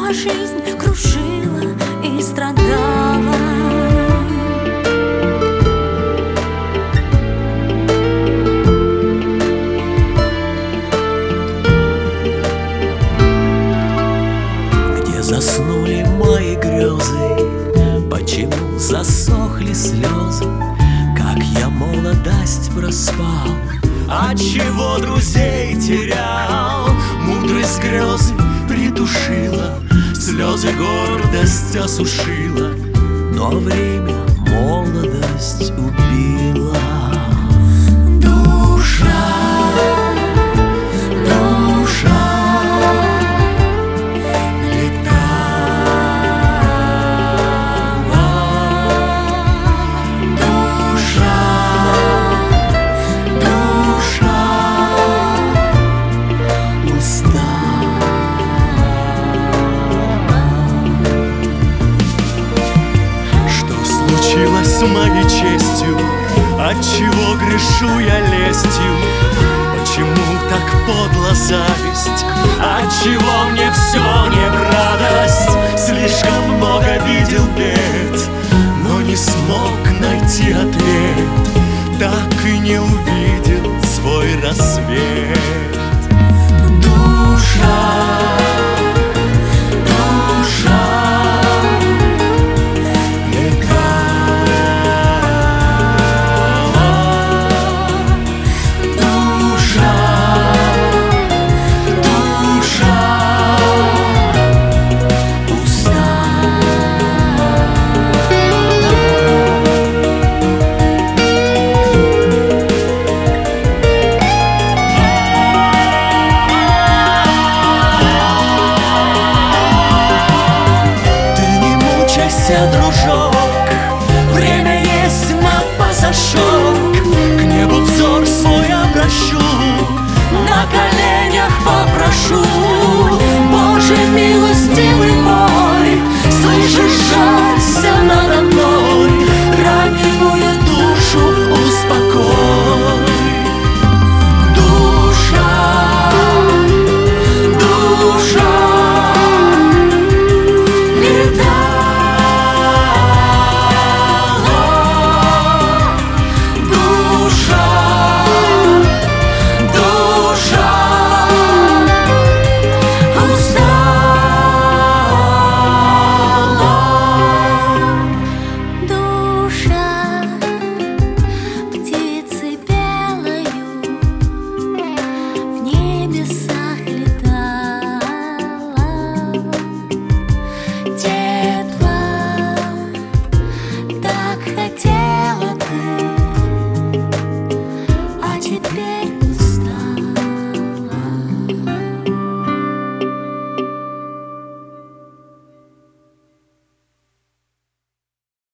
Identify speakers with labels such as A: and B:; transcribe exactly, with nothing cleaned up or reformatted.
A: а жизнь крушила и страдала.
B: Где заснули мои грезы, почему засохли слезы, как я молодость проспал, отчего друзей терял. Мудрость грезы притушила, слезы гордость осушила, но время молодость убила. Душа, душа с моей честью, отчего грешу я лестью? Почему так подло зависть? Отчего мне все не в радость? Слишком много видел бед, но не смог найти ответ, так и не увидел свой рассвет. Душа, дружок.